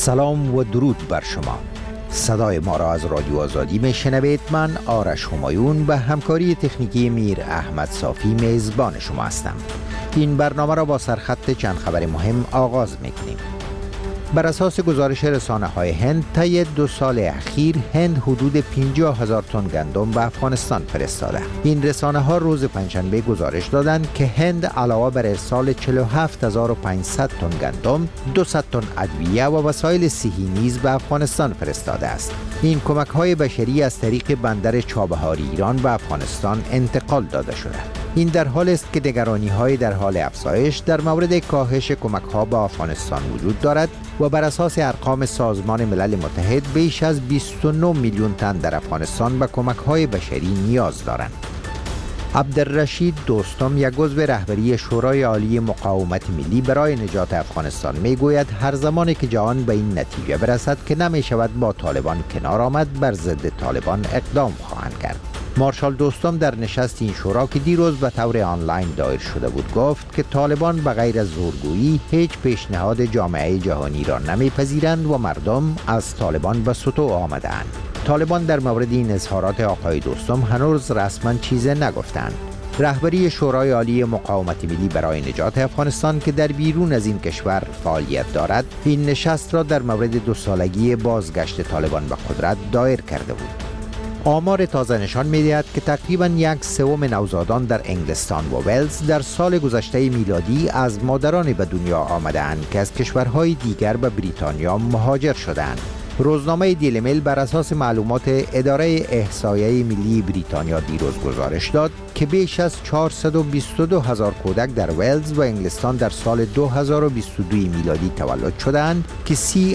سلام و درود بر شما. صدای ما را از رادیو آزادی میشنوید. من آرش همایون به همکاری تکنیکی میر احمد صافی میزبان شما هستم. این برنامه را با سرخط چند خبر مهم آغاز میکنیم. بر اساس گزارش رسانه‌های هند، طی 2 سال اخیر هند حدود 50,000 تن گندم به افغانستان فرستاده. این رسانه‌ها روز پنجشنبه گزارش دادند که هند علاوه بر ارسال 47,500 تن گندم، 200 تن ادویه و وسایل صحی نیز به افغانستان فرستاده است. این کمک‌های بشری از طریق بندر چابهار ایران به افغانستان انتقال داده شده. این در حال است که نگرانی‌های در حال افزایش در مورد کاهش کمک‌ها به افغانستان وجود دارد و بر اساس ارقام سازمان ملل متحد بیش از 29 میلیون تن در افغانستان به کمک‌های بشری نیاز دارند. عبدالرشید دوستم، یک عضو رهبری شورای عالی مقاومت ملی برای نجات افغانستان، میگوید هر زمانی که جهان به این نتیجه برسد که نمی‌شود با طالبان کنار آمد، بر ضد طالبان اقدام خواهند کرد. مارشال دوستم در نشست این شورا که دیروز به طور آنلاین دایر شده بود گفت که طالبان به غیر از زورگویی هیچ پیشنهاد جامعه جهانی را نمیپذیرند و مردم از طالبان به سطوح آمده‌اند. طالبان در مورد این اظهارات آقای دوستم هنوز رسما چیزی نگفتند. رهبری شورای عالی مقاومت ملی برای نجات افغانستان که در بیرون از این کشور فعالیت دارد، این نشست را در مورد 2 سالگی بازگشت طالبان به قدرت دایر کرده بود. آمار تازه نشان می‌دهد که تقریباً 1/3 نوزادان در انگلستان و ولز در سال گذشته میلادی از مادران به دنیا آمده‌اند که از کشورهای دیگر به بریتانیا مهاجر شدند. روزنامه دیلی میل بر اساس معلومات اداره احصایه ملی بریتانیا دیروز گزارش داد که بیش از 422,000 کودک در ولز و انگلستان در سال 2022 میلادی تولد شدند که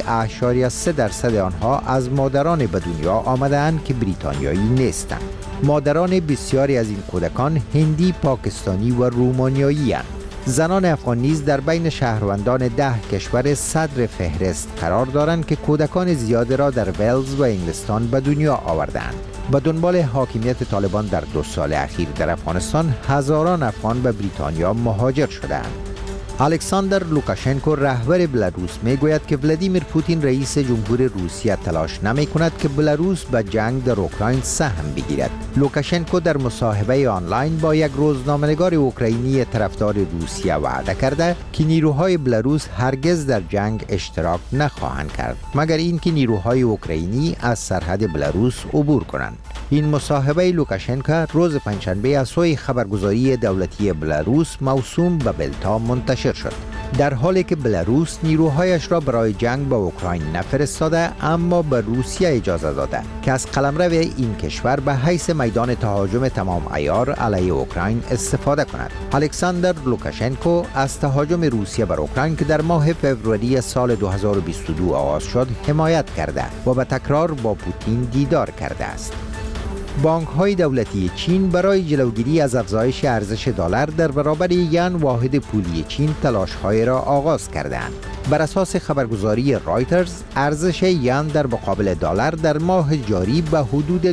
30.3% آنها از مادران به دنیا آمدند که بریتانیایی نیستند. مادران بسیاری از این کودکان هندی، پاکستانی و رومانیایی هستند. زنان افغان نیز در بین شهروندان 10 کشور صدر فهرست قرار دارند که کودکان زیاد را در ولز و انگلستان به دنیا آوردند. به دنبال حاکمیت طالبان در 2 سال اخیر در افغانستان، هزاران افغان به بریتانیا مهاجر شدند. الکساندر لوکاشنکو رهبر بلاروس میگوید که ولادیمیر پوتین رئیس جمهور روسیه تلاش نمی کند که بلاروس به جنگ در اوکراین سهم بگیرد. لوکاشنکو در مصاحبه آنلاین با یک روزنامه‌نگار اوکراینی طرفدار روسیه وعده کرده که نیروهای بلاروس هرگز در جنگ اشتراک نخواهند کرد مگر اینکه نیروهای اوکراینی از سرحد بلاروس عبور کنند. این مصاحبه لوکاشنکو روز پنجشنبه از سوی خبرگزاری دولتی بلاروس موسوم به بلتا منتشر شد. در حالی که بلاروس نیروهایش را برای جنگ با اوکراین نفرستاده، اما به روسیه اجازه داده که از قلمرو این کشور به حیث میدان تهاجم تمام عیار علیه اوکراین استفاده کند. الکساندر لوکاشنکو از تهاجم روسیه بر اوکراین که در ماه فوریه سال 2022 آغاز شد حمایت کرده و به تکرار با پوتین دیدار کرده است. بانک‌های دولتی چین برای جلوگیری از افزایش ارزش دلار در برابر ین واحد پولی چین تلاش‌های را آغاز کردند. بر اساس خبرگزاری رایترز، ارزش ین در مقابل دلار در ماه جاری به حدود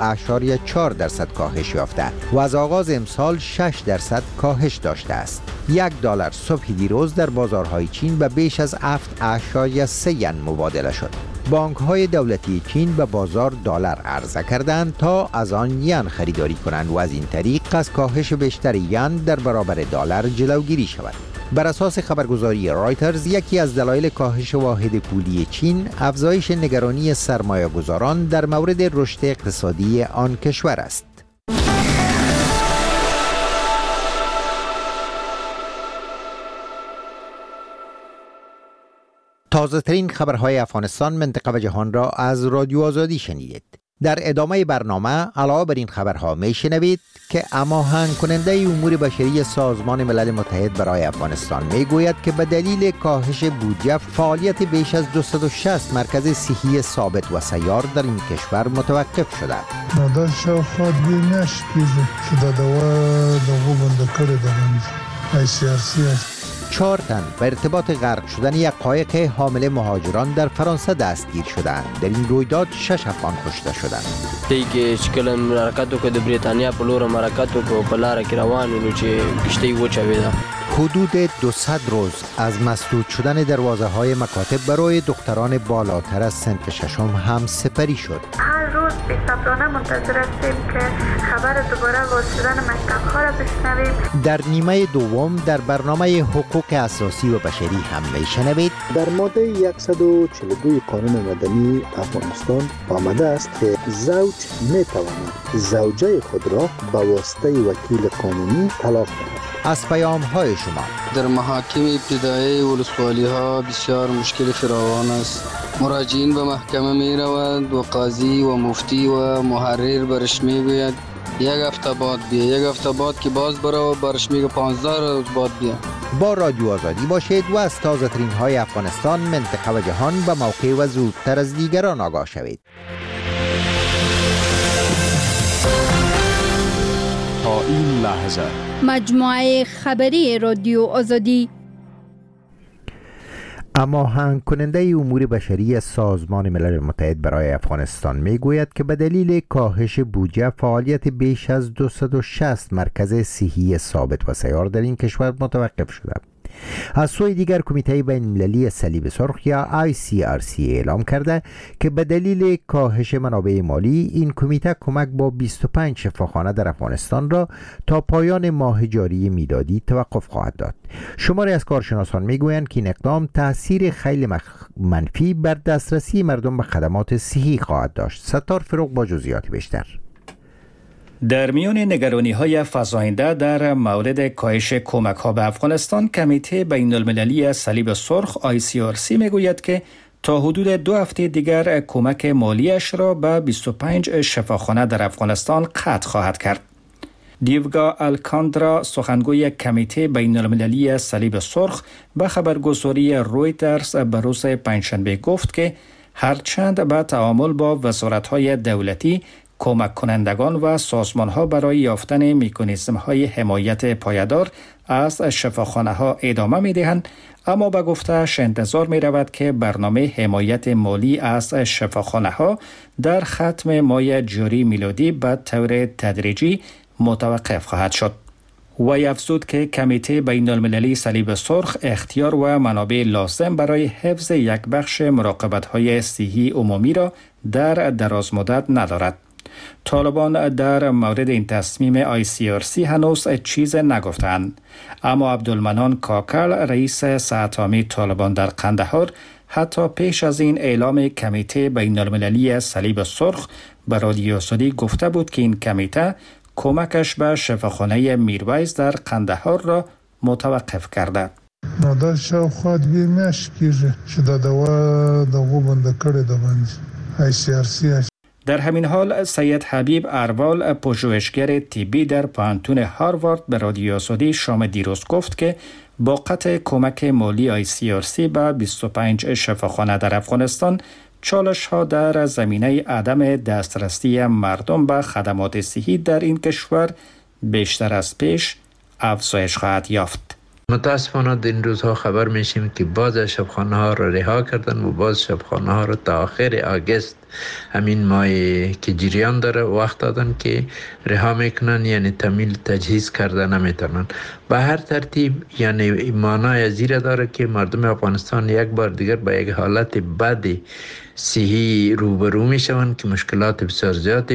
2.4% کاهش یافته و از آغاز امسال 6% کاهش داشته است. $1 صبح دیروز در بازارهای چین به بیش از 7.3 ین مبادله شد. بانک‌های دولتی چین به بازار دلار عرضه کردند تا از آن ین خریداری کنند و از این طریق از کاهش بیشتر ین در برابر دلار جلوگیری شود. بر اساس خبرگزاری رایترز، یکی از دلایل کاهش واحد پولی چین افزایش نگرانی سرمایه‌گذاران در مورد رشد اقتصادی آن کشور است. تازه ترین خبرهای افغانستان، منطقه و جهان را از رادیو آزادی شنیدید. در ادامه برنامه علاوه بر این خبرها میشنوید که هماهنگ کننده امور بشری سازمان ملل متحد برای افغانستان میگوید که به دلیل کاهش بودجه فعالیت بیش از 260 مرکز صحی ثابت و سیار در این کشور متوقف شده. دا شاوخوا 2 میاشتې کېږي چې دا دوا دغو بنده کړې ده ICRC. 4 تن به ارتباط غرق شدن یک قایق حامل مهاجران در فرانسه دستگیر شدند. در این رویداد 6 افغان کشته شدند. دیگه شکل حرکتو که د بریتانیا په لور حرکتو کو په لار کې روان و چې کشته وچوي ده. حدود 200 روز از مسدود شدن دروازه های مکاتب برای دختران بالاتر از صنف ششم هم سپری شد. هر روز بی‌صبرانه منتظر هستیم که خبر دوباره باز شدن مکتب ها را بشنویم. در نیمه دوم در برنامه حقوق اساسی و بشری هم میشنوید. در ماده 142 قانون مدنی افغانستان آمده است که زوج میتواند زوجه خود را به واسطه وکیل قانونی طلاق دهد. از پیام های شما در محاکم ابتدایی ولسوالی ها بسیار مشکل فراوان است. مراجعین به محکمه می روند و قاضی و مفتی و محرر برش می گوید یک هفته بعد بیا، یک هفته بعد که باز برو برش میگه 15 روز بعد بیا. با رادیو آزادی باشید و از تازه ترین های افغانستان، منطقه و جهان به موقع و زودتر از دیگران آگاه شوید. تا این لحظه مجموعه خبری رادیو آزادی هماهنگ کننده امور بشری سازمان ملل متحد برای افغانستان می گوید که به دلیل کاهش بودجه فعالیت بیش از 260 مرکز صحی ثابت و سیار در این کشور متوقف شده. از سوی دیگر کمیته بین المللی صلیب سرخ یا ICRC اعلام کرده که به دلیل کاهش منابع مالی این کمیته کمک با 25 شفاخانه در افغانستان را تا پایان ماه جاری میلادی توقف خواهد داد. شماری از کارشناسان میگویند که این اقدام تاثیر خیلی منفی بر دسترسی مردم به خدمات صحی خواهد داشت. ستار فروغ با جزئیات بیشتر. در میان نگرانی‌های فزاینده در مورد کاهش کمک‌ها به افغانستان، کمیته بین المللی صلیب سرخ ICRC میگوید که تا حدود 2 هفته دیگر کمک مالیش را به 25 شفاخانه در افغانستان قطع خواهد کرد. دیوگا الکاندرا، سخنگوی کمیته بین المللی صلیب سرخ، به خبرگزاری رویترز به روز پنجشنبه گفت که هرچند به تعامل با وزارت‌های دولتی، کمک کنندگان و سازمان ها برای یافتن مکانیزم های حمایت پایدار از شفاخانه ها ادامه می دهند، اما به گفته‌اش انتظار می رود که برنامه حمایت مالی از شفاخانه ها در ختم ماه جاری میلادی به طور تدریجی متوقف خواهد شد. وی افزود که کمیته بین المللی صلیب سرخ اختیار و منابع لازم برای حفظ یک بخش مراقبت های صحی عمومی را در دراز مدت ندارد. طالبان در مورد این تصمیم ICRC هنوز چیز نگفتند، اما عبدالمنان کاکل، رئیس ساعتامی طالبان در قندهار، حتی پیش از این اعلام کمیته بین المللی صلیب سرخ به رادیو آزادی گفته بود که این کمیته کمکش به شفاخانه میرویس در قندهار را متوقف کرده. دا شاوخوا 2 میاشتې کېږي چې دا دوا دغه بنده کړې ده باندې ICRC. در همین حال سید حبیب اروال، پژوهشگر طبی در پوهنتون هاروارد، به رادیو آزادی شام دیروز گفت که با قطع کمک مالی ICRC به 25 شفاخانه در افغانستان، چالش ها در زمینه عدم دسترسی مردم به خدمات صحی در این کشور بیشتر از پیش افزایش خواهد یافت. متاسفانه این روزها خبر میشیم که باز شبخانه ها را رها کردن و باز شبخانه ها را تا آخر آگست، همین ماهی که جریان داره، وقت دادن که رها میکنن، یعنی تمیل تجهیز کرده نمیتونن. به هر ترتیب یعنی معنای زیره داره که مردم افغانستان یک بار دیگر به یک حالت بد صحی روبرو میشوند که مشکلات بسیار زیادی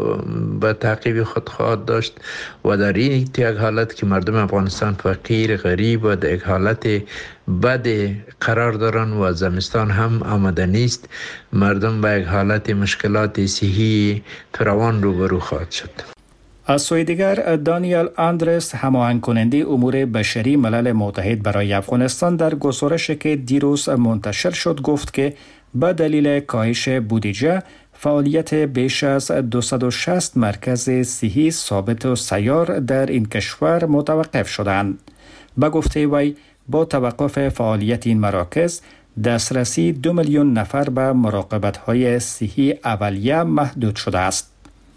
با تعقیب خود خواهد داشت و در این یک حالت که مردم افغانستان فقیر، غریب و در یک حالت بد قرار دارن و زمستان هم آمده نیست، مردم به یک حالت مشکلات صحی فراوان روبرو خواهد شد. از سوی دیگر، دانیل آندرس، هماهنگ کننده امور بشری ملل متحد برای افغانستان، در گزارشی که دیروز منتشر شد گفت که به دلیل کاهش بودجه، فعالیت بیش از 260 مرکز صحی ثابت و سیار در این کشور متوقف شدند. به گفته وی، با توقف فعالیت این مراکز، دسترسی 2 میلیون نفر به مراقبت‌های صحی اولیه محدود شده است.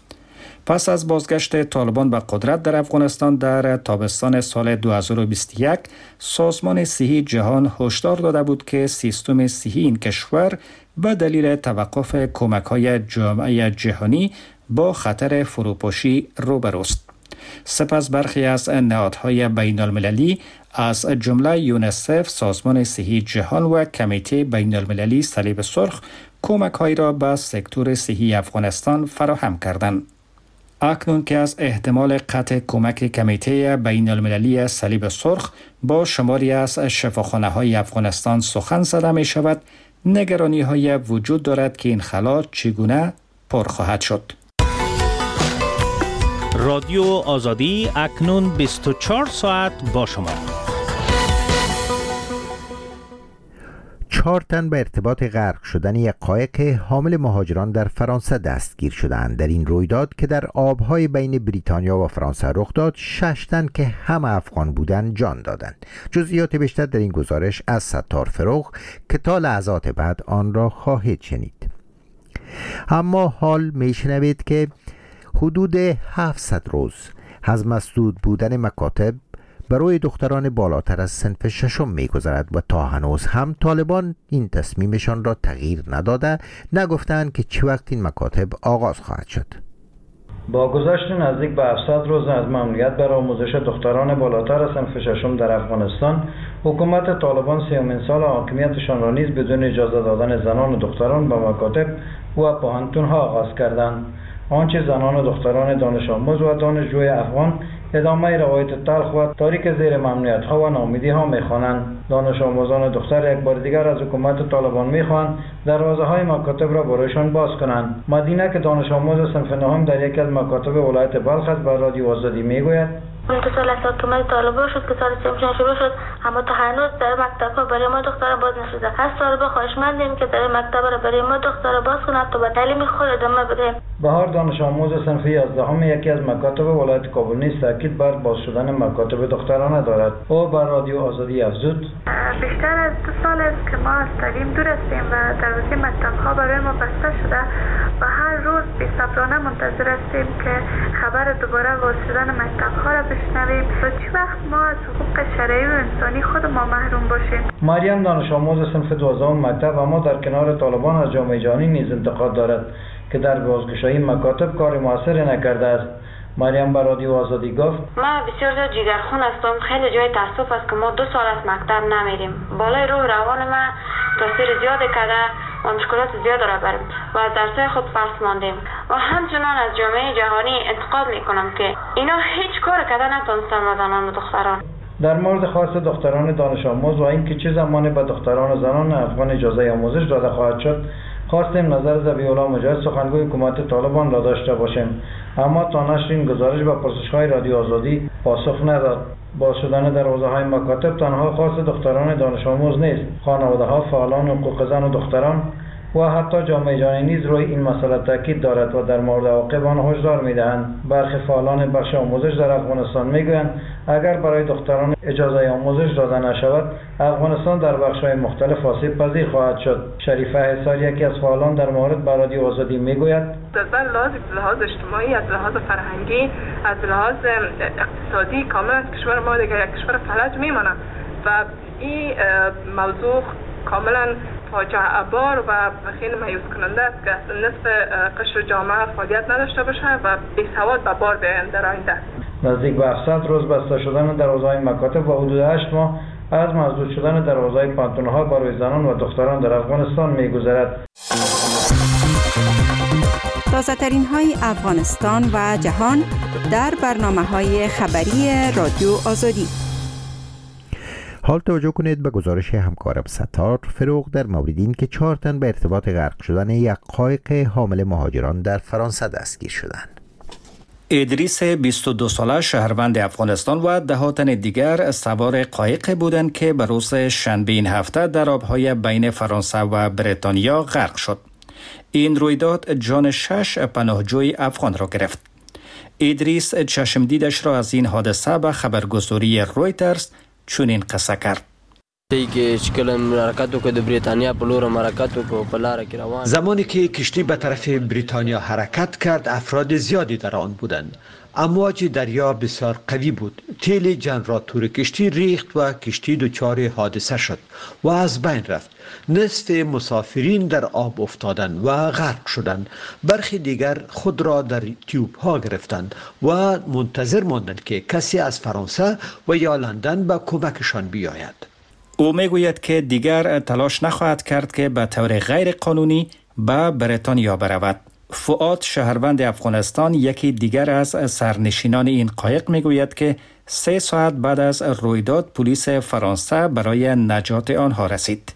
پس از بازگشت طالبان به قدرت در افغانستان در تابستان سال 2021، سازمان صحی جهان هشدار داده بود که سیستم صحی این کشور به دلیل توقف کمک‌های جامعه جهانی با خطر فروپاشی روبروست. سپس برخی از نهادهای بین المللی از جمله یونیسف، سازمان صحی جهان و کمیته بین المللی صلیب سرخ کمک‌هایی را به سکتور صحی افغانستان فراهم کردند. اکنون که از احتمال قطع کمک کمیته بین المللی صلیب سرخ با شماری از شفاخانه‌های افغانستان سخن زده می شود، نگرانی‌های وجود دارد که این خلا چگونه پر خواهد شد. رادیو آزادی اکنون 24 ساعت با شما. 4 تن به ارتباط غرق شدن یک قایق حامل مهاجران در فرانسه دستگیر شدند. در این رویداد که در آبهای بین بریتانیا و فرانسه رخ داد، 6 تن که هم افغان بودند جان دادند. جزئیات بیشتر در این گزارش از ستار فروغ که تا لحظات بعد آن را خواهید شنید. اما حال میشنوید که حدود 700 روز از مسدود بودن مکاتب برای دختران بالاتر از صنف 6 می‌گذرد و تا هنوز هم طالبان این تصمیمشان را تغییر نداده، نگفتند که چه وقت این مکاتب آغاز خواهد شد. با گذشت نزدیک به 700 روز از ممنوعیت بر آموزش دختران بالاتر از صنف 6 در افغانستان، حکومت طالبان 30مین سال حاکمیتشان را نیز بدون اجازه دادن زنان و دختران به مکاتب و پوهنتون‌ها آغاز کردند. آنچه زنان و دختران دانش آموز و دانشجوی افغان ادامه روایت تلخ و تاریک زیر ممنوعیت ها و ناامیدی ها میخوانند. دانش آموزان دختر یک بار دیگر از حکومت طالبان میخوان دروازه های مکاتب را برایشان باز کنند. مدینه که دانش آموز صنف 9 در یکی از مکاتب ولایت بلخ است به رادیو آزادی میگوید اون که سال از حکومت طالبان شد که سال 2000 شروع شد، اما تا هنوز در مکتب‌ها برای ما دختران باز نشده. از طالبان خواهشمندیم که در مکتب را برای ما دختران باز کنند تا به تعلیم خود ادامه بدهیم. بهار دانش آموز صنف 11 یکی از مکاتب ولایت کابل نیز تاکید بر باز شدن مکاتب دخترانه دارد. او بر رادیو آزادی افزود: بیشتر از 2 سال است که ما از تعلیم دور هستیم و دروازه مکتب‌ها برای ما بسته شده و هر روز بی‌صبرانه منتظر هستیم که خبر دوباره باز شدن مکتب‌ها را بشنویم و چه وقت ما از حقوق شرعی و انسانی خود ما محروم باشیم. مریم دانش آموز صنف 12 مکتب اما در کنار طالبان از جامعه جهانی نیز انتقاد دارد که در بازگشایی مکاتب کار موثری نکرده است. مریم بر رادیو آزادی گفت: ما بسیار زیاد جگرخون هستم. خیلی جای تاسف است که ما 2 سال از مکتب نمیریم. بالای روح روان ما تاثیر زیادی کرده و مشکلات زیاد را بریم و از درسای خود پس ماندیم و همچنان از جامعه جهانی انتقاد میکنم که اینا هیچ کار کرده نتونستن و زنان و دختران. در مورد خاص دختران دانش آموز و اینکه چه زمانی به دختران و زنان افغان اجازه آموزش داده خواهد شد، خواستیم نظر ذبیح‌الله مجاهد سخنگوی حکومت طالبان را داشته باشیم، اما تا نشر این گزارش به پرسش‌های رادیو آزادی پاسخ نداد. باز شدن دروازه‌های مکاتب تنها خاص دختران دانش آموز نیست. خانواده‌ها، فعالان حقوق زن و دختران و حتی جامعه جهانی نیز روی این مسئله تاکید دارد و در مورد عواقب آن هشدار می‌دهند. برخی فعالان بخش آموزش در افغانستان می‌گویند اگر برای دختران اجازه آموزش داده نشود، افغانستان در بخش‌های مختلف آسیب پذیر خواهد شد. شریفه حسار یکی از فعالان در مورد به رادیو آزادی می‌گوید: از لحاظ اجتماعی، از لحاظ فرهنگی، از لحاظ اقتصادی کاملا کشور ما دیگر یک کشور فلج می‌ماند و این موضوع کاملا فاجعه بار و خیلی مایوس کننده است که نصف قشر جامعه فعالیت نداشته باشه و بی‌سواد به بار بیایند در آینده. نزدیک به 700 روز بسته شدن دروازه‌های مکاتب و حدود 8 ماه از مسدود شدن دروازه‌های پانتون‌ها برای زنان و دختران در افغانستان می‌گذرد. تازه‌ترین های افغانستان و جهان در برنامه‌های خبری رادیو آزادی. حال توجه کنید به گزارش همکارم ستار فروغ در مورد این که 4 تن به ارتباط غرق شدن یک قایق حامل مهاجران در فرانسه دستگیر شدند. ادریس 22 ساله شهروند افغانستان و 10 تن دیگر سوار قایق بودند که به روز شنبه این هفته در آبهای بین فرانسه و بریتانیا غرق شد. این رویداد جان 6 پناهجوی افغان را گرفت. ادریس چشم دیدش را از این حادثه به خبرگزاری رویترز چنین قصه کرد: که شکلم حرکت وکړ د بریتانیا په لور حرکت وکړ په لار کې روان. زمانی که کشتی به طرف بریتانیا حرکت کرد افراد زیادی در آن بودند. امواج دریا بسیار قوی بود. تیل جنراتور کشتی ریخت و کشتی دچار حادثه شد و از بین رفت. نصف مسافرین در آب افتادند و غرق شدند. برخی دیگر خود را در تیوب ها گرفتند و منتظر ماندند که کسی از فرانسه و یا لندن به کمکشان بیاید. او میگوید که دیگر تلاش نخواهد کرد که به طور غیر قانونی به بریتانیا برود. فؤاد شهروند افغانستان یکی دیگر از سرنشینان این قایق میگوید که 3 ساعت بعد از رویداد پلیس فرانسه برای نجات آنها رسید.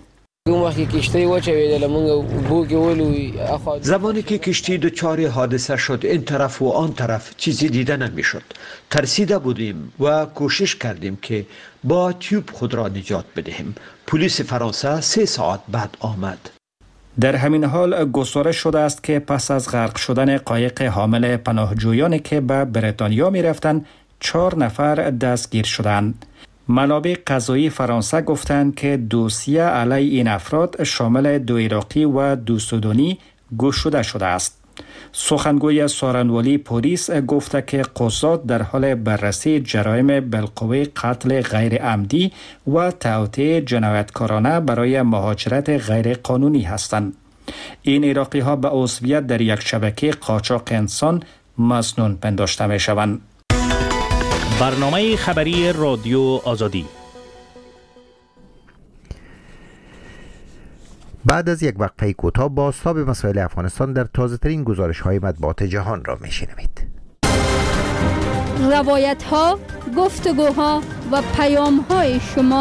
زمانی که کشتی دچار حادثه شد این طرف و آن طرف چیزی دیده نمیشد. ترسیده بودیم و کوشش کردیم که با تیوب خود را نجات بدهیم. پلیس فرانسه 3 ساعت بعد آمد. در همین حال گزارش شده است که پس از غرق شدن قایق حامل پناهجویانی که به بریتانیا می رفتند 4 نفر دستگیر شدند. منابع قضایی فرانسه گفتند که دوسیه علیه این افراد شامل 2 عراقی و 2 سودانی گشوده شده است. سخنگوی سارنوالی پلیس گفته که قضات در حال بررسی جرایم بالقوه قتل غیر عمدی و توطئه جنایتکارانه برای مهاجرت غیر قانونی هستند. این عراقی ها به عضویت در یک شبکه قاچاق انسان مسنون پنداشته می شوند. برنامه خبری رادیو آزادی. بعد از یک وقفه کوتاه بازتاب مسائل افغانستان در تازه‌ترین گزارش‌های مطبوعات جهان را می‌شنوید. روایت‌ها، گفتگوها و پیام‌های شما.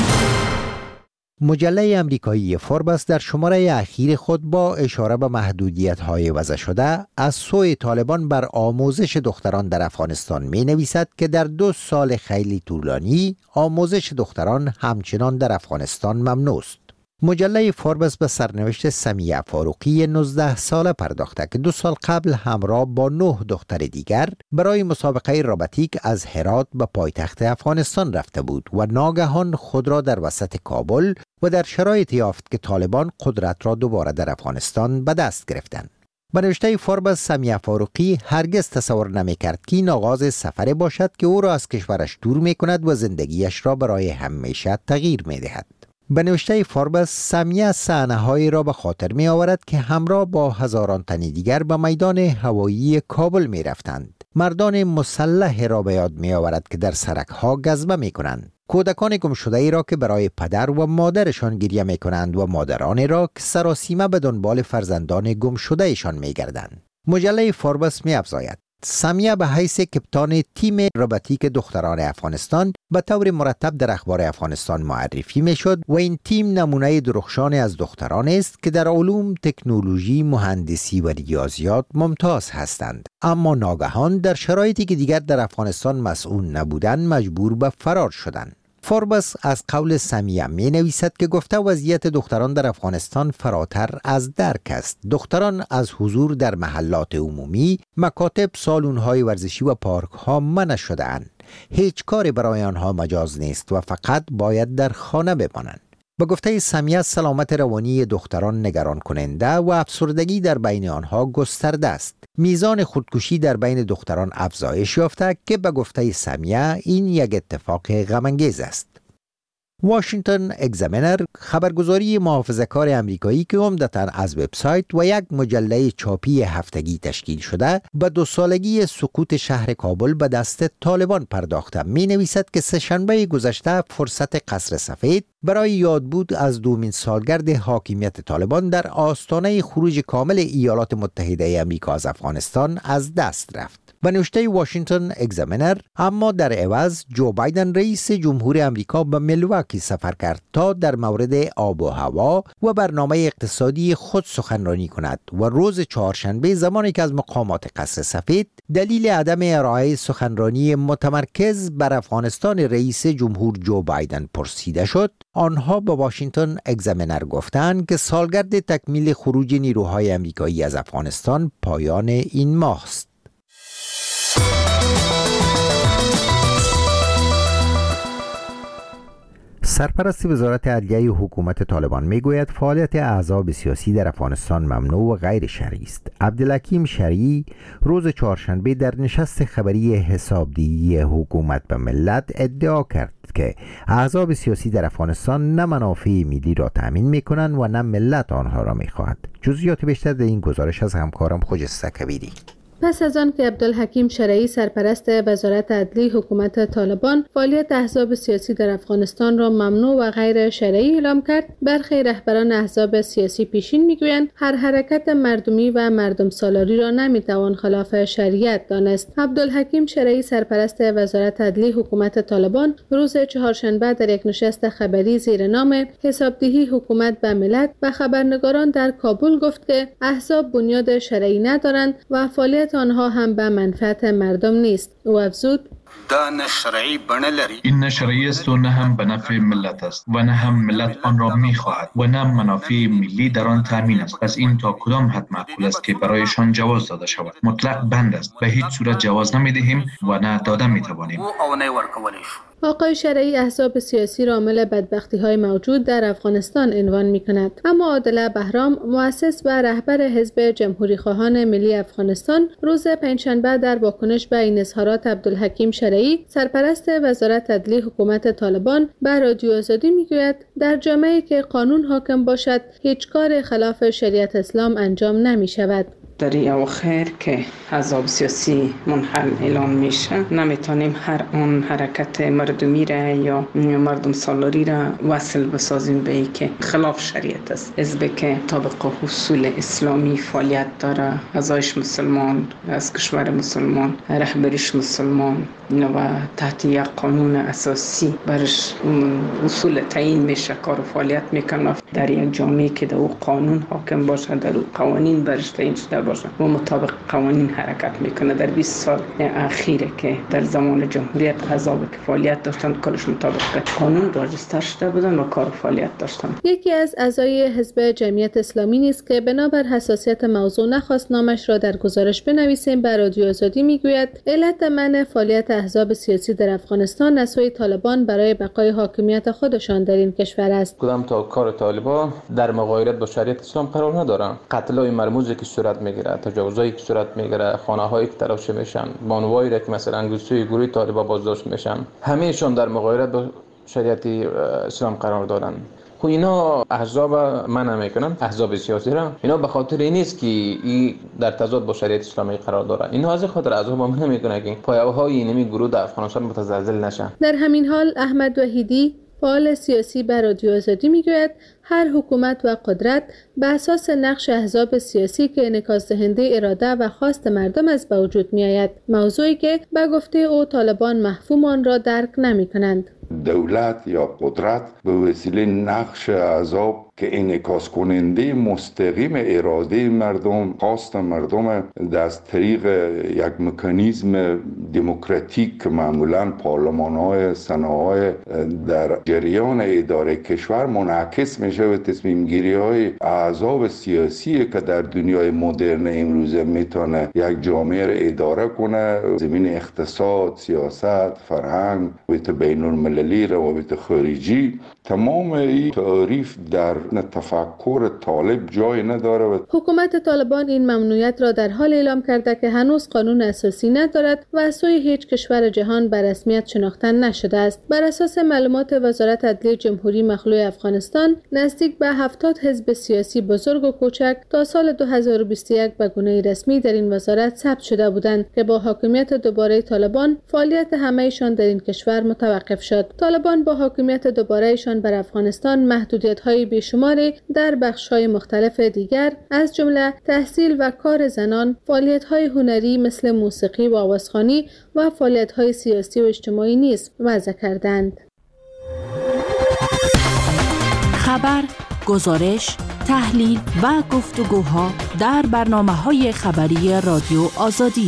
مجله امریکایی فوربس در شماره اخیر خود با اشاره به محدودیت‌های وضع شده از سوی طالبان بر آموزش دختران در افغانستان می‌نویسد که در 2 سال خیلی طولانی آموزش دختران همچنان در افغانستان ممنوع است. مجله فوربس به سرنوشت سمیه فاروقی 19 ساله پرداخته که 2 سال قبل همراه با 9 دختر دیگر برای مسابقه رباتیک از هرات به پایتخت افغانستان رفته بود و ناگهان خود را در وسط کابل و در شرایطی یافت که طالبان قدرت را دوباره در افغانستان به دست گرفتند. به نوشته فوربس سمیه فاروقی هرگز تصور نمی‌کرد که این آغاز سفری باشد که او را از کشورش دور می‌کند و زندگیش را برای همیشه تغییر می‌دهد. به نوشته فوربس سمیه صحنه‌هایی را به خاطر می آورد که همراه با هزاران تن دیگر به میدان هوایی کابل می رفتند. مردان مسلح را به یاد می آورد که در سرک‌ها گزمه می کنند. کودکان گمشده ای را که برای پدر و مادرشان گریه می کنند و مادران را که سراسیمه به دنبال فرزندان گمشده ایشان می گردند. مجله فوربس می افزاید سمیه به حیث کپتان تیم رباتیک دختران افغانستان به طور مرتب در اخبار افغانستان معرفی می شد و این تیم نمونه درخشان از دختران است که در علوم، تکنولوژی، مهندسی و ریاضیات ممتاز هستند. اما ناگهان در شرایطی که دیگر در افغانستان مسئول نبودند مجبور به فرار شدند. فوربس از قول سمیه می نویسد که گفته وضعیت دختران در افغانستان فراتر از درک است. دختران از حضور در محلات عمومی، مکاتب، سالن‌های ورزشی و پارک‌ها منع شده‌اند. هیچ کاری برای آنها مجاز نیست و فقط باید در خانه بمانند. به گفته سمیه سلامت روانی دختران نگران کننده و افسردگی در بین آنها گسترده است. میزان خودکشی در بین دختران افزایش یافته که به گفته سمیه این یک اتفاق غم‌انگیز است. واشنگتن اگزامینر خبرگزاری محافظه‌کار آمریکایی که عمدتاً از وبسایت و یک مجله چاپی هفتگی تشکیل شده به 2 سالگی سقوط شهر کابل به دست طالبان پرداخته می نویسد که سه‌شنبه گذشته فرصت قصر سفید برای یادبود از 2مین سالگرد حاکمیت طالبان در آستانه خروج کامل ایالات متحده آمریکا از افغانستان از دست رفت. به نوشته واشنگتن اگزامینر اما در عوض جو بایدن رئیس جمهور آمریکا به ملواکی سفر کرد تا در مورد آب و هوا و برنامه اقتصادی خود سخنرانی کند و روز چهارشنبه زمانی که از مقامات قصر سفید دلیل عدم ارائه سخنرانی متمرکز بر افغانستان رئیس جمهور جو بایدن پرسیده شد، آنها به واشنگتن اگزامینر گفتند که سالگرد تکمیل خروج نیروهای آمریکایی از افغانستان پایان این ماه است. سرپرست وزارت عدلیه حکومت طالبان میگوید فعالیت احزاب سیاسی در افغانستان ممنوع و غیر شرعی است. عبدالحکیم شرعی روز چهارشنبه در نشست خبری حسابدهی حکومت به ملت ادعا کرد که احزاب سیاسی در افغانستان نه منافع ملی را تأمین میکنند و نه ملت آنها را میخواهد. جزئیات بیشتر در این گزارش از همکارم خجسته کبیری. پس از آن که عبدالحکیم شرعی سرپرست وزارت عدلیه حکومت طالبان فعالیت احزاب سیاسی در افغانستان را ممنوع و غیر شرعی اعلام کرد، برخی رهبران احزاب سیاسی پیشین میگویند هر حرکت مردمی و مردم سالاری را نمیتوان خلاف شریعت دانست. عبدالحکیم شرعی سرپرست وزارت عدلیه حکومت طالبان روز چهارشنبه در یک نشست خبری زیر نام حسابدهی حکومت به ملت و خبرنگاران در کابل گفت که احزاب بنیاد شرعی ندارند و فعالیت آنها هم به منفعت مردم نیست. او افزود: این نه شرعی است و نه هم به نفع ملت است و نه هم ملت آن را می‌خواهد و نه منافع ملی در آن تامین است. پس این تا کدام حد معقول است که برایشان جواز داده شود؟ مطلق بند است. به هیچ صورت جواز نمی‌دهیم و نه داده می‌توانیم. آقای شرعی احزاب سیاسی را عامل بدبختی‌های موجود در افغانستان عنوان می‌کند. اما عادل بهرام، مؤسس و رهبر حزب جمهوری‌خواهان ملی افغانستان، روز پنجشنبه در واکنش به این اظهارات عبدالحکیم شرعی سرپرست وزارت عدلیه حکومت طالبان به رادیو آزادی می‌گوید در جامعه‌ای که قانون حاکم باشد هیچ کار خلاف شریعت اسلام انجام نمی‌شود. در این اواخر که احزاب سیاسی منحل اعلان میشه نمیتونیم هر آن حرکت مردمی را یا مردم سالاری را وصل بسازیم به این که خلاف شریعت است. حزب که طابق اصول اسلامی فعالیت داره، اعضایش مسلمان، از کشور مسلمان، رهبریش مسلمان و تحت یک قانون اساسی برش اصول تعیین میشه کار و فعالیت میکنه در یک جامعه که در قانون حاکم باشه، در قوانین برش تعیین شده باشه و مطابق قوانین حرکت میکنه. در 20 سال اخیره که در زمان جمهوریت احزاب که فعالیت داشتن کلش مطابق قانون راجستر شده بودن و کار فعالیت داشتن. یکی از اعضای حزب جمعیت اسلامی نیست که بنابر حساسیت موضوع نخواست نامش را در گزارش بنویسیم به رادیو آزادی میگوید علت منع فعالیت احزاب سیاسی در افغانستان از سوی طالبان برای بقای حاکمیت خودشان در این کشور است. کدام تا کار طالبان در مغایرت با شریعت اسلام قرار ندارن. قتل‌های مرموزی که صورت میگیره، تجاوزایی که صورت میگیره، خانه‌هایی که تلاشی میشن، بانوایی که مثلا گروه گروه طالبان بازداشت میشن، همه‌شان در مغایرت با شریعت اسلام قرار دارن. خب اینا احزاب منع میکنن، احزاب سیاسی را. اینا به خاطر این نیست که این در تضاد با شریعت اسلامی قرار داره. اینا از خاطر احزاب منع میکنن که پایه‌های اینمی گروه در افغانستان متزلزل نشن. در همین حال احمد وحیدی، فعال سیاسی به رادیو آزادی میگوید هر حکومت و قدرت به اساس نقش احزاب سیاسی که انعکاس دهنده اراده و خواست مردم است به وجود می آید، موضوعی که به گفته او طالبان مفهوم آن را درک نمی کنند. دولت یا قدرت به وسیله نقش احزاب که انعکاس کننده مستقیم اراده مردم، خواست مردم از طریق یک مکانیزم دموکراتیک که معمولاً پارلمان‌های سناهای در جریان اداره کشور منعکس میشه و تصمیم گیری های احزاب سیاسی که در دنیای مدرن امروزه میتونه یک جامعه را اداره کنه، زمین اقتصاد، سیاست، فرهنگ، روابط بین المللی، روابط خارجی، تمام این تعریف در تفکر طالب جای نداره. حکومت طالبان این ممنوعیت را در حال اعلام کرده که هنوز قانون اساسی ندارد و از سوی هیچ کشور جهان به رسمیت شناخته نشده است. بر اساس معلومات وزارت عدلیه جمهوری مخلوع افغانستان، نزدیک به 70 حزب سیاسی بزرگ و کوچک تا سال 2021 به گونه رسمی در این وزارت ثبت شده بودند که با حاکمیت دوباره طالبان فعالیت همه‌شان در این کشور متوقف شد. طالبان با حاکمیت دوباره‌شان بر افغانستان محدودیت‌های بیشماری در بخش‌های مختلف دیگر از جمله تحصیل و کار زنان، فعالیت‌های هنری مثل موسیقی و آوازخوانی و فعالیت‌های سیاسی و اجتماعی نیز وضع کردند. خبر، گزارش، تحلیل و گفتگوها در برنامه‌های خبری رادیو آزادی.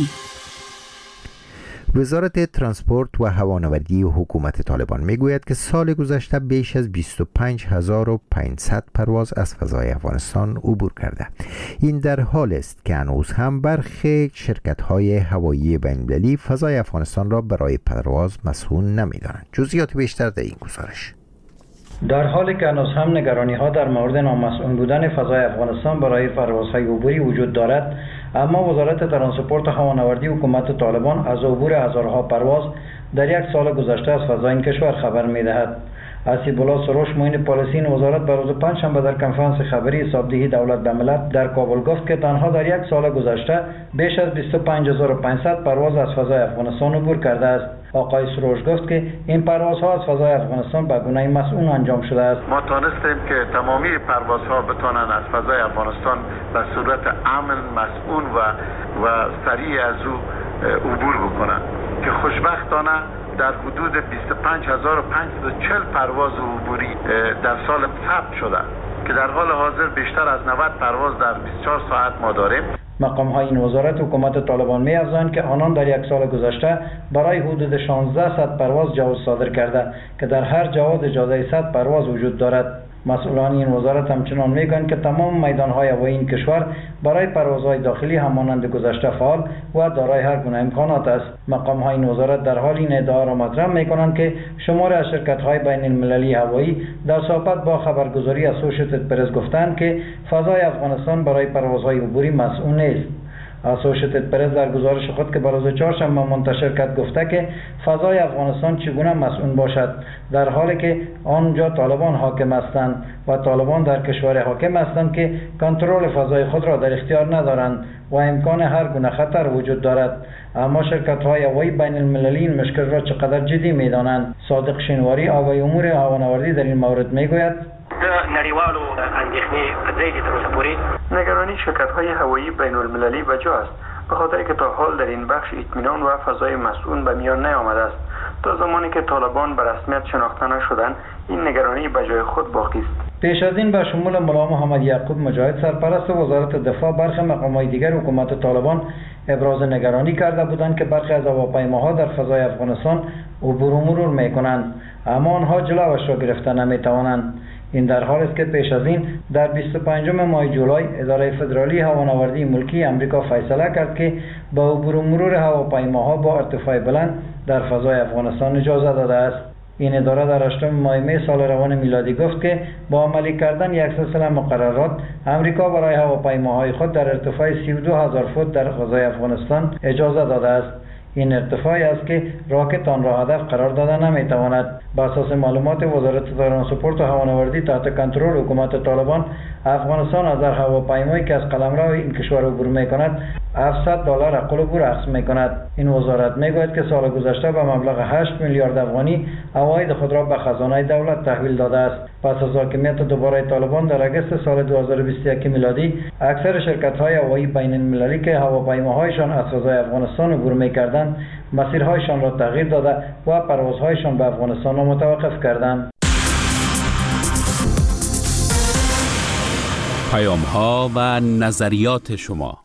وزارت ترانسپورت و هوانوردی حکومت طالبان میگوید که سال گذشته بیش از 25500 پرواز از فضای افغانستان عبور کرده. این در حال است که هنوز هم برخی شرکت‌های هوایی بین‌المللی فضای افغانستان را برای پرواز مسئول نمی‌دانند. جزئیات بیشتر در این گزارش. در حالی که هنوز هم نگرانی ها در مورد نامسئول بودن فضای افغانستان برای پروازهای عبوری وجود دارد، اما وزارت ترانسپورت و هوانوردی حکومت طالبان از عبور هزارها پرواز در یک سال گذشته از فضای این کشور خبر می‌دهد. اسیب الله سروش معین پالیسی وزارت بر روز پنجشنبه در کنفرانس خبری حسابدهی دولت به ملت در کابل گفت که تنها در یک سال گذشته بیش از 25500 پرواز از فضای افغانستان عبور کرده است. آقای سروش گفت که این پروازها از فضای افغانستان به گونه مسئول انجام شده است. ما تانستیم که تمامی پروازها بتوانند از فضای افغانستان به صورت امن، مسئول و سریع از او عبور بکنند که خوشبختانه در حدود 25540 پرواز عبوری در سال ثبت شده که در حال حاضر بیشتر از 90 پرواز در 24 ساعت ما داریم. مقام های این وزارت حکومت طالبان می افزایند که آنان در یک سال گذشته برای حدود 1600 پرواز جواز صادر کرده که در هر جواز اجازه 100 پرواز وجود دارد. مسئولان این وزارت همچنان میگویند که تمام میدان‌های هوایی این کشور برای پروازهای داخلی همانند گذشته فعال و دارای هر گونه امکانات است. مقام‌های این وزارت در حال این ادعا را مطرح می‌کنند که شمار از شرکت‌های بین‌المللی هوایی در صحبت با خبرگزاری اسوشیتد پرس گفتند که فضای افغانستان برای پروازهای عبوری مسئول نیست. اسوشیتد پرس در گزارش خود که بر روز چهارشنبه منتشر کرد گفته که فضای افغانستان چگونه مسئول باشد در حالی که آنجا طالبان حاکم هستند و طالبان در کشور حاکم هستند که کنترل فضای خود را در اختیار ندارند و امکان هر گونه خطر وجود دارد. اما شرکت‌های هوایی بین‌المللی این مشکل را چقدر جدی می‌دانند؟ صادق شینواری آقای امور هوانوردی در این مورد می‌گوید نړیوالو اندېښنې په ځای دي تر اوسه پورې نگرانی شرکت‌های هوایی بین‌المللی بجا است، به خاطر که تا حال در این بخش اطمینان و فضای مسئول به میان نیامده است. تا زمانی که طالبان به رسمیت شناخته نشدند این نگرانی به جای خود باقی است. پیش از این به شمول ملا محمد یعقوب مجاهد سرپرست وزارت دفاع برخی مقام‌های دیگر حکومت طالبان ابراز نگرانی کرده بودند که برخی از هواپیماها در فضای افغانستان عبور و مرور می‌کنند اما آنها جلوش را گرفته نمی‌توانند. این در حال است که پیش از این در 25 ماه جولای اداره فدرالی هوانوردی ملکی امریکا فیصله کرد که به عبور و مرور هواپیماها با ارتفاع بلند در فضای افغانستان اجازه داده است. این اداره در 8 ماه می سال روان میلادی گفت که با عملی کردن یک سلسله مقررات امریکا برای هواپیماهای خود در ارتفاع 32000 فوت در فضای افغانستان اجازه داده است. این ارتفاعی است که راکت آن را هدف قرار داده نمیتواند. بر اساس معلومات وزارت ترانسپورت و هوانوردی تحت کنترل حکومت طالبان، افغانستان از هر هواپیمایی که از قلمرو این کشور عبور میکند $700 عقل عبور اخذ میکند. این وزارت میگوید که سال گذشته به مبلغ 8 میلیارد افغانی عواید خود را به خزانه دولت تحویل داده است. پس از حاکمیت دوباره طالبان در اگست سال 2021 میلادی، اکثر شرکت‌های هوایی بین‌المللی که هواپیماهایشان از فضای افغانستان عبور می‌کردند، مسیرهایشان را تغییر داده و پروازهایشان به افغانستان را متوقف کردند. پیام‌ها و نظریات شما.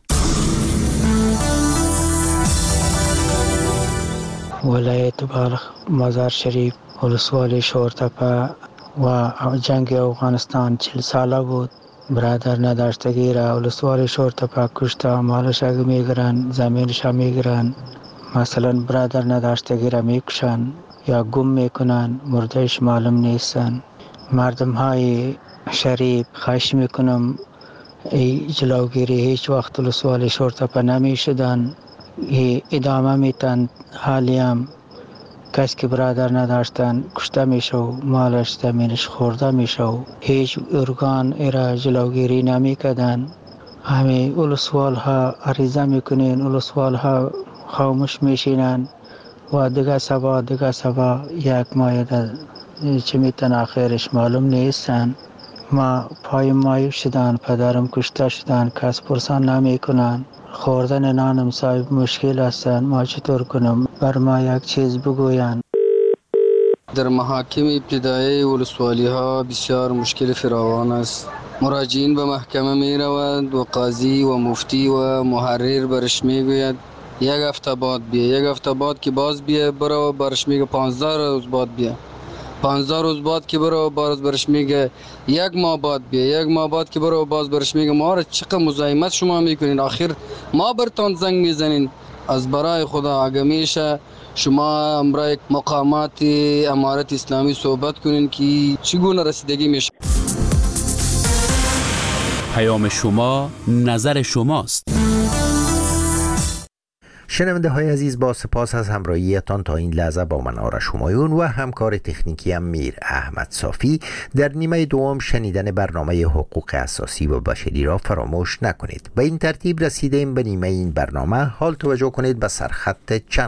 ولایت بلخ، مزار شریف، ولسوالی شورتپه و جنگ افغانستان 40 ساله بود. برادر نداشتگی را ولسوالی شورتپه کشته، مالش اگه میگیرن، زمینش میگیرن. مثلا برادر نداشتگی را میکشن یا گم میکنن، مردهش معلوم نیستن. مردم های شریف خواهش میکنم ای جلوگیری هیچ وقت ولسوالی شورتپه نمیشدن، ادامه میتن. حالی هم کسی که برادر نداشتن کشته میشه و مالش زمینش خورده میشه و هیچ ارگان ایرا جلوگیری نمیکردن. همه ولسوال ها عریضه میکنین، ولسوال ها خاموش میشینن و دیگه سبا یک ماه چه میتن آخرش معلوم نیستن. ما پای مایو شدن، پدرم کشته شدن، کس پرسان نمیکنن. خوردن نانم صاحب مشکل هستن، ما چطور کنم؟ بر ما یک چیز بگوین. در محاکم ابتدایی ولسوالی ها بسیار مشکل فراوان است. مراجعین به محکمه می روند و قاضی و مفتی و محرر برش می گوید یک هفته بعد بیا، یک هفته بعد که باز بیا برو، برش میگه 15 روز بعد بیا، 15 روز بعد که برو باز برش میگه یک ماه بعد بیا، یک ماه بعد که برو باز برش میگه ما را چقدر مزاحمت شما میکنین، آخر ما برتان زنگ میزنین از برای خدا اگه میشه شما امرای مقامات امارت اسلامی صحبت کنین که چگونه رسیدگی میشه. پیام شما نظر شماست. شنونده های عزیز، با سپاس از همراهیتان تا این لحظه با من آرش همایون و همکار تکنیکی میر احمد صافی در نیمه دوم شنیدن برنامه حقوق اساسی و بشری را فراموش نکنید. به این ترتیب رسیدیم به نیمه این برنامه. حال توجه کنید به سرخط چند